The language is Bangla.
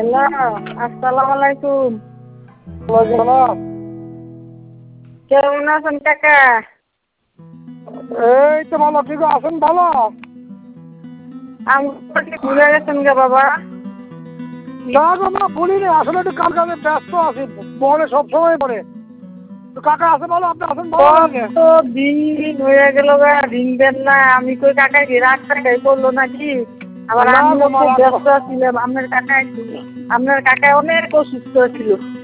হ্যালো, আসসালামু আলাইকুম। সালাম। কেমন আছেন কাকা? এই তো ভালো, ঠিক আছেন ভালো? আমাকে ভুলে গেছেন গে বাবা? না গো মা, ভুলিনি, আসলে একটু কাম কাজে ব্যস্ত আছি, মনে সবসময় পড়ে। তো কাকা আছে ভালো, আপনি আছেন ভালো নাকি? কত দিন হয়ে গেল গা, দিন দেন না। আমি কই কাকা কি রাগ টাকাই করলো নাকি? আবার না আমিও গো মা, খুব রাগ ব্যস্ত ছিলাম। আপনার কাকা অনেক অসুস্থ ছিল।